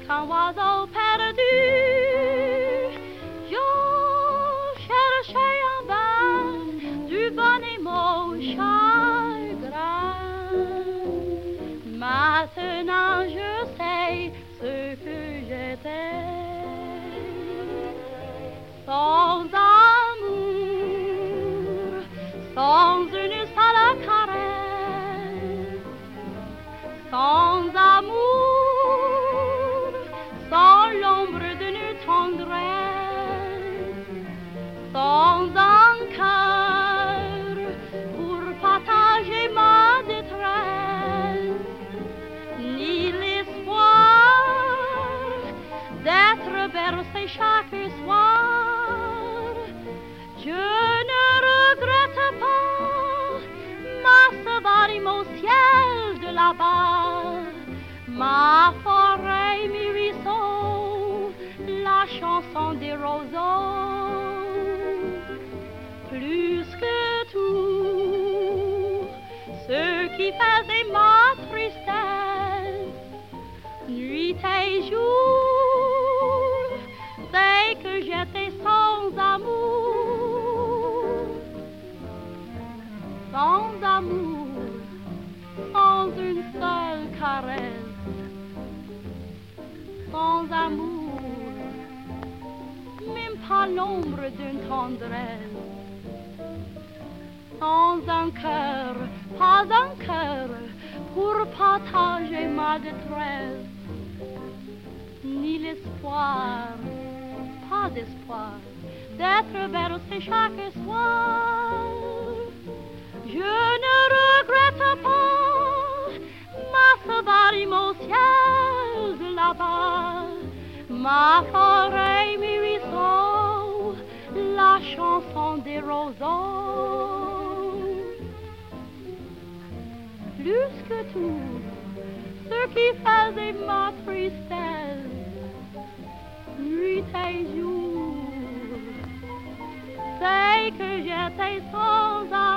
qu'un oiseau perdu. Je cherchais en vain du bonnet mon chagrin. Maintenant je sais ce que j'étais. Sans amour, sans une seule caresse, sans amour, sans l'ombre d'une tendresse, sans un cœur pour partager ma détresse, ni l'espoir d'être bercé chaque soir. Je ne regrette pas ma savane, mon ciel de là-bas, ma forêt, mes ruisseaux, la chanson des roseaux. Plus que tout, ce qui faisait ma tristesse, nuit et jour, c'est que j'étais sans amour. Sans amour, sans une seule caresse, sans amour, même pas l'ombre d'une tendresse, sans un cœur, pas un cœur pour partager ma détresse, ni l'espoir, pas d'espoir d'être bercé chaque soir. Je ne regrette pas ma savane, mon ciel de là-bas, ma forêt, mes ruisseaux, la chanson des roseaux. Plus que tout, ce qui faisait ma tristesse, nuit et jour, c'est que j'étais sans amour.